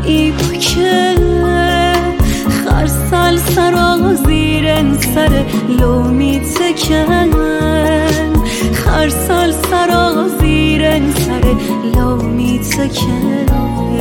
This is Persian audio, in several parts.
ای بکه خرسال سرا زیرن سر لو می تکن خرسال سرا زیرن سر لو می تکن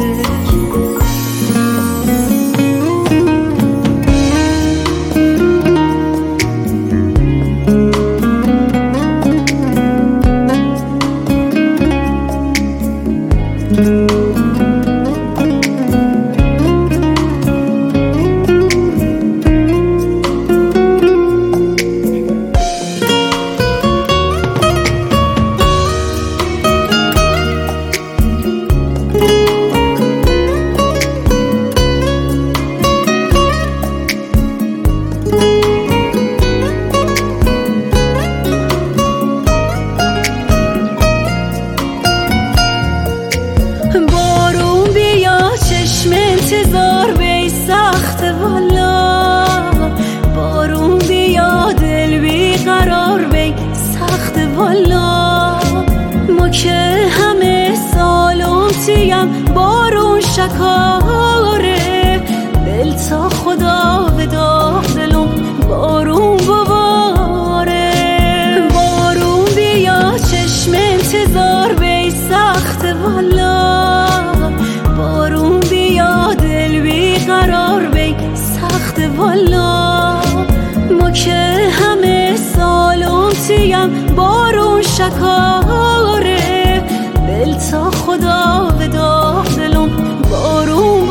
بارون بیا چشم انتظار بی سخت والا بارون بیا دل بی قرار بی سخت والا ما که همه سالم تیم بارون شکاره دل تا خدا به داغ دلم بارون بباره بارون بیا چشم انتظار بی سخت والا بارون بیا دل بی قرار بی سخت والا ما که همه سالم تیم بارون شکاره دل تا خدا به داغ دلم بارون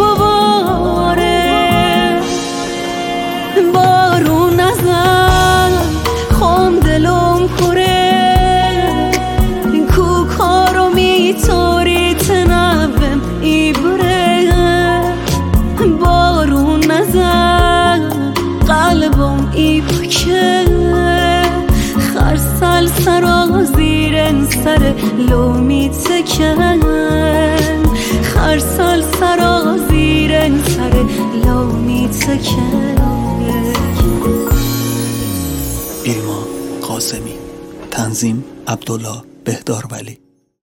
بباره بارون نزن خام دلم کره این کوکارو میتوری تنوم ای بره بارون نزن قلبم ای بکه خرسال سرا زیرن سر لو می تکن خرسال سرا زیرن سر لو می تکن ایلمان قاسمی، تنظیم عبدالله بهدارولی.